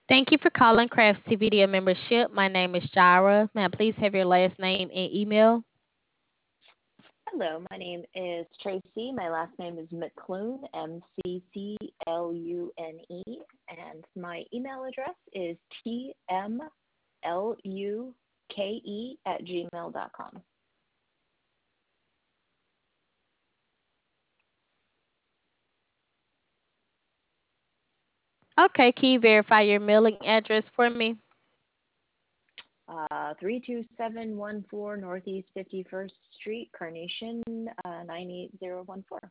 Thank you for calling Craftspedia membership. My name is Jira. May I please have your last name and email? Hello, my name is Tracy. My last name is McClune, McClune, and my email address is tmluke@gmail.com. Okay, can you verify your mailing address for me? 32714 Northeast 51st Street, Carnation, 98014.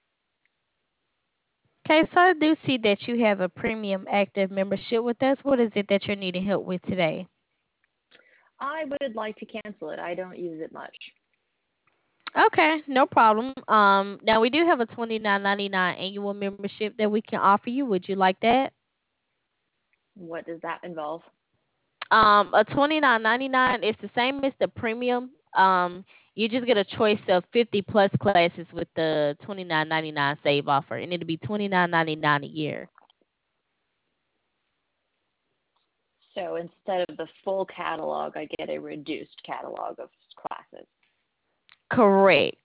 Okay, so I do see that you have a premium active membership with us. What is it that you're needing help with today? I would like to cancel it. I don't use it much. Okay, no problem. Now we do have a $29.99 annual membership that we can offer you. Would you like that? What does that involve? A $29.99 is the same as the premium. You just get a choice of 50 plus classes with the $29.99 save offer, and it'll be $29.99 a year. So instead of the full catalog, I get a reduced catalog of classes. Correct.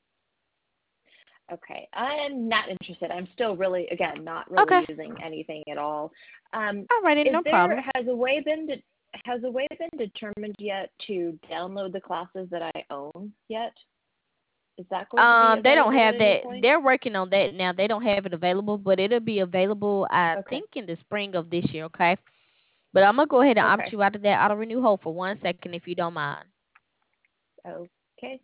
Okay, I'm not interested. I'm still really, again, not Okay. really using anything at all. Alrighty, Is no there problem. has a way been determined yet to download the classes that I own yet? Is that going to be They don't available at have any that. point? They're working on that now. They don't have it available, but it'll be available, I Okay, think, in the spring of this year. Okay. But I'm gonna go ahead and opt okay, you out of that auto renew hold for 1 second, if you don't mind. okay.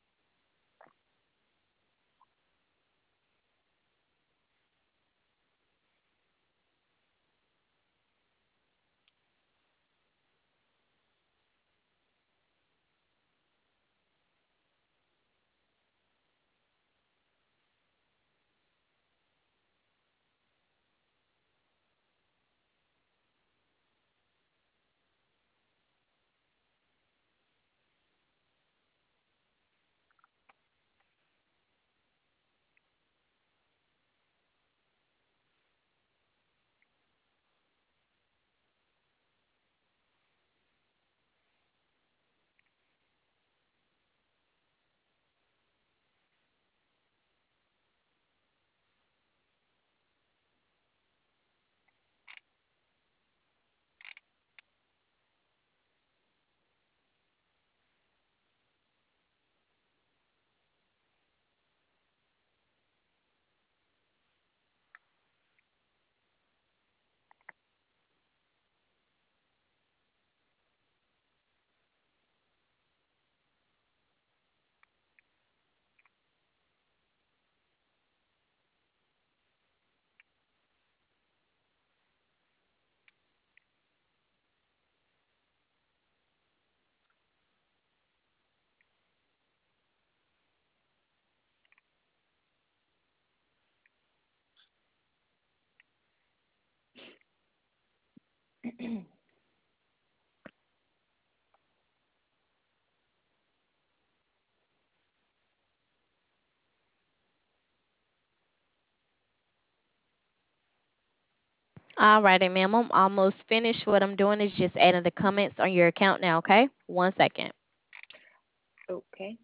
Alrighty, ma'am. I'm almost finished. What I'm doing is just adding the comments on your account now. Okay. 1 second. Okay.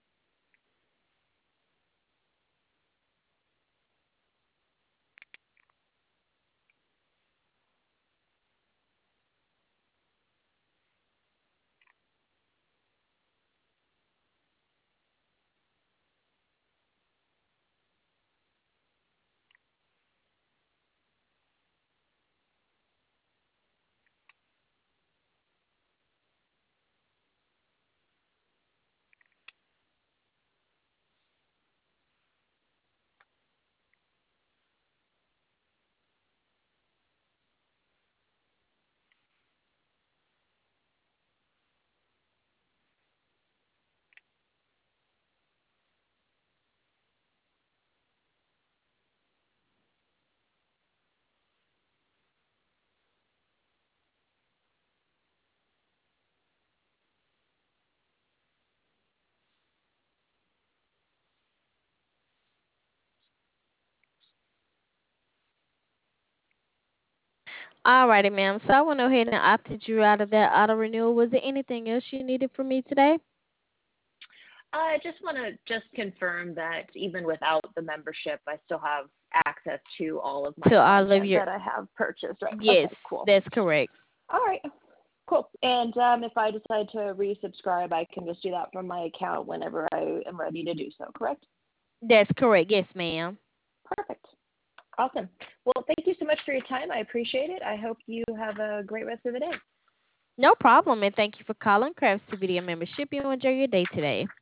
Alrighty, ma'am. So I went ahead and opted you out of that auto renewal. Was there anything else you needed from me today? I just want to just confirm that even without the membership, I still have access to all of my To all of content your that I have purchased, right? Okay, Yes, cool. that's correct. All right, cool. And if I decide to resubscribe, I can just do that from my account whenever I am ready to do so, correct? That's correct. Yes, ma'am. Perfect. Awesome. Well, thank you so much for your time. I appreciate it. I hope you have a great rest of the day. No problem, and thank you for calling Crafts to Video Membership. You enjoy your day today.